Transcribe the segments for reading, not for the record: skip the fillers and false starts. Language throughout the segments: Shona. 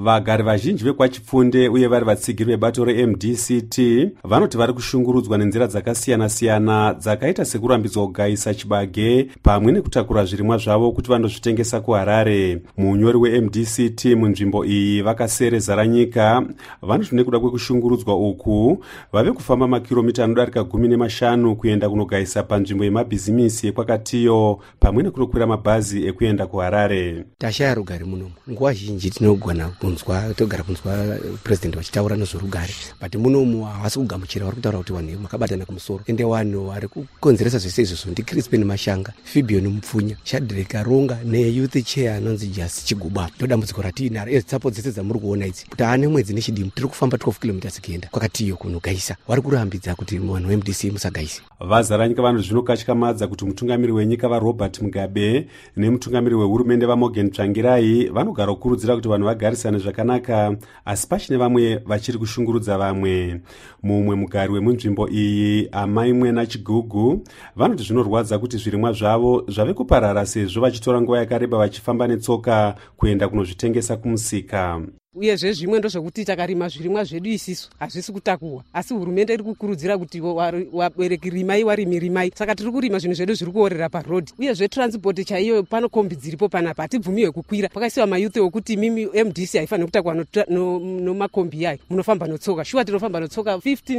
Vagari vazhinji vekwaChipfunde uye vari vatsigiri vebato reMDCT vanoti vari kushungurudzwa nenzira dzakasiyana-siyana dzakaita sekurambidzwa kugayisa chibage pamwe nekutakura zvirimwa zvavo kuti vandozvitengesa kuHarare. Munyori weMDCT munzvimbo iyi vakasereza ranyika vanoti nekuda kwekushungurudzwa uku vave kufamba makiromita anodarika 15 kuenda kunogayisa panzvimbo yemabhizimisi ekwakatiyo pamwe nekunokwira mabhazi ekuenda kuHarare. Tashaya rugare munomu nguva zhinji tinogona togara kunzwa president vachitaura nezvorugare, but munomu havasi kugamuchira. Vari kutaura kuti vanhu makabatana kumusoro ende vanhu vari kukonzeresa zvese izvozvo ndiCrispin Mashanga, Fibion Mupfunya, Shadrack Karonga neyouth chair anonzi Jasi Chiguba. Ndodambudziko ratinaro ezitsapo dzese dzamuri kuona idzi kuti ane mwedzi nechidimbu tiri kufamba 12 km kuenda kwakatiyo kunogayisa. Vari kurambidza kuti vanhu veMDC musagayise. Vazaranyika vanhu zvinokatyamadza kuti mutungamiri wenyika vaRobert Mugabe nemutungamiri wehurumende vaMorgan Tsvangirai vanogara kukurudzira kuti vanhu vagarisane zvakanaka, asi pachine vamwe vachiri kushungurudza vamwe. Mumwe mugari wemunzvimbo iyi, Amai Mwena Chigugu, vanoti zvinorwadza kuti zvirimwa zvavo zvave kuparara sezvo vachitora nguva yakareba vachifamba netsoka kuenda kunozvitengesa kumusika. Uyezve zvimwe ndozvokuti takarima zvirimwa zvedu isisu hazvisi kutakuwa, asi hurumende iri kukurudzira kuti wabereki rimai warimi rimai. Saka tiri kurima zvinhu zvedu zviri kuorera parodhi. Uyezve transport chaiyo pano kombi dziripo panapa hatibvumiwe kukwira. Pakaisiwa mayuth okuti mimi MDC haifaniri kutakuwa nomakombi yayo, munofamba notsoka. Shuwa tinofamba notsoka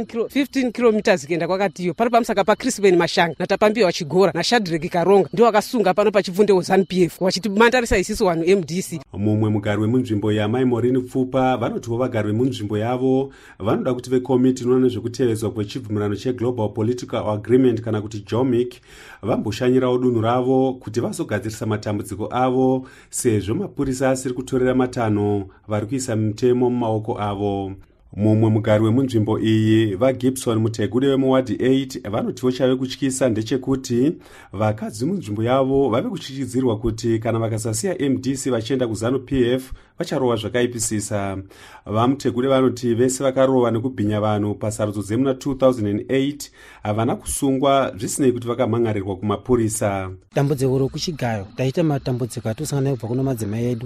15 km kuenda kwakatiyo. Pari pamusaka paCrispin Mashanga natapambiwa Chigora naShadrack Karonga ndiwo vakasunga pano paChipfunde ZANU-PF vachiti mandarisa isisu vanhu MDC. Mumwe mugari wemunzvimbo yaMai Morini Pfupa vanotiwo vagari vemunzvimbo yavo vanoda kuti vekomiti inoona nezvekutevedzwa kwechibvumirano cheGlobal Political Agreement kana kuti JOMIC vamboshanyirawo dunhu ravo kuti vazogadzirisa matambudziko avo sezvo mapurisa asiri kutorera matanho vari kuisa mitemo mumaoko avo. Mumwe mugari wemunzvimbo iyi vaGibson Mutegude wemuwadi 8 vanotiwo chave kutyisa ndechekuti vakadzi munzvimbo yavo vave kuchichidzirwa kuti kana vakasasiya MDC vachienda kuZANU-PF vacharova zvakaipisisa. VaMutegude vanoti vese vakarova nekubhinya vanhu pasarudzo dzemuna 2008 havana kusungwa zvisinei kuti vakamhangarirwa kumapurisa. Dambudziko rokuchigayo taita matambudziko atosangana nayo kubva kuno madzimai edu.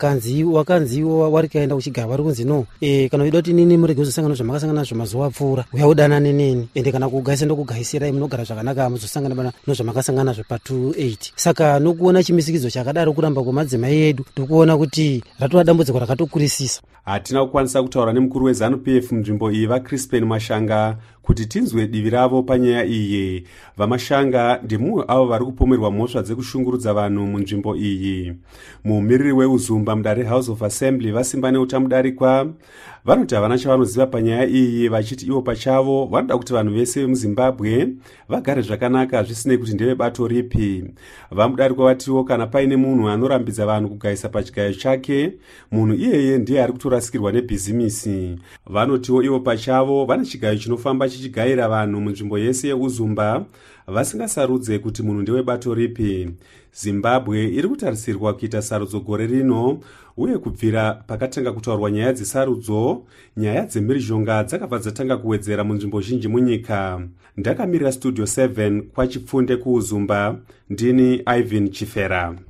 Wakanziwo wari kaenda kuchigayo vari kunzi no kana uida kuti nini murege kuzosangana zvamakasangana nazvo mazuva apfuura uya udanane neni ende kana kugayisa ndokugayisirai munogara zvakanaka muzosangana nozvamakasangana nazvo pa28. Saka nokuona chimisikidzo chakadaro kuramba kwemadzimai edu tokuona kuti ratova dambudziko rakatokurisisa. Hatina kukwanisa kutaura nemukuru weZANU-PF munzvimbo iyi vaCrispin Mashanga kuti tinzwe divi ravo panyaya iyi. VaMashanga ndimumwe avo vari kupomerwa mhosva dzekushungurudza vanhu munzvimbo iyi. Mumiriri weUzumba mudare House of Assembly vaSimba Neutamudarikwa vanoti havana chavanoziva panyaya iyi, vachiti ivo pachavo vanoda kuti vanhu vese vemuZimbabwe vagare zvakanaka zvisinei kuti ndevebato ripi. VaMudarikwa vatiwo kana paine munhu anorambidza vanhu kugayisa pachigayo chake, munhu iyeye ndiye ari kutorasikirwa nebhizimisi. Vanotiwo ivo pachavo vane chigayo chinofamba chichigayira vanhu munzvimbo yese yeUzumba vasingasarudze kuti munhu ndewebato ripi. Zimbabwe iri kutarisirwa kuita sarudzo gore rino, uye kubvira pakatanga kutaurwa nyaya dzesarudzo, nyaya dzemhirizhonga dzakabva dzatanga kuwedzera munzvimbo zhinji munyika. Ndakamirira Studio 7 kwaChipfunde kuUzumba, ndini Ivan Chifera.